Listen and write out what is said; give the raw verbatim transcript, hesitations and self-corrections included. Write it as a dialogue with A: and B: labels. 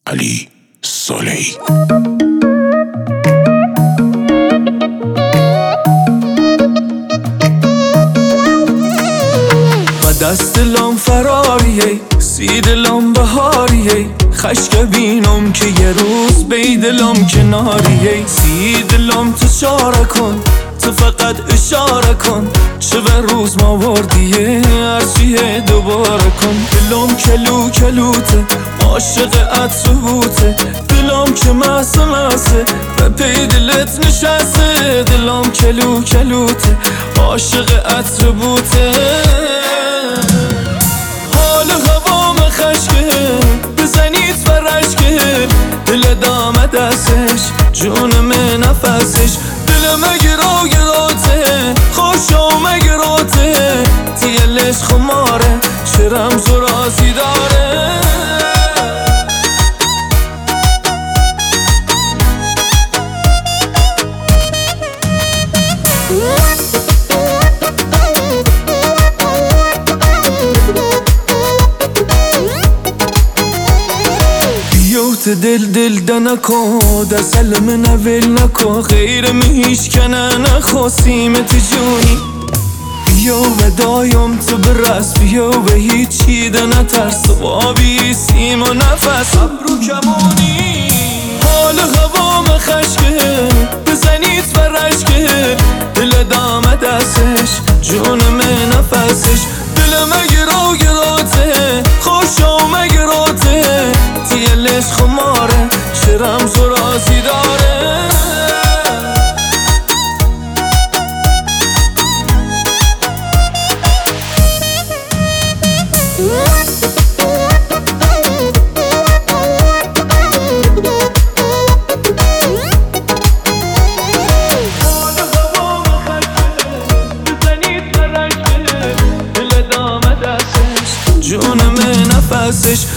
A: علی صالحی.
B: دست دلم فراریه، سی دلم بهاریه، خشک بینم که یه روز بی دلم کناریه. سی دلم تو چاره کن، تو فقط اشاره کن، چه به روز ما وردیه هرچیه دوباره کن. دلم کلو کلوته، عاشق عطروته، دلم که مسه مسه به پی دلت نشسته. دلم کلو کلوته، عاشق عطروته، حال هوام خشکه، بزنید فرشکه، دل دامه دستش، جونم نفسش، دلم گرا گراته، خوشم گراته، دیلش خماره، چه رمز و رازی داره. دل دل دنکو دسل من اول نکو، غیر میش کنه نخو سیمت جونی. بیا و دایم تو برس، بیا و هیچی ده نترس، وابی سیم و نفس ابرو کمونی. حال هوام خشکه، بزنید فرشکه، دل دامه دستش، جونم نفسش، دلم گرا گراته، خوشم گراته، دیلش خماره، چه رمز و رازی داره. جونم نفسش،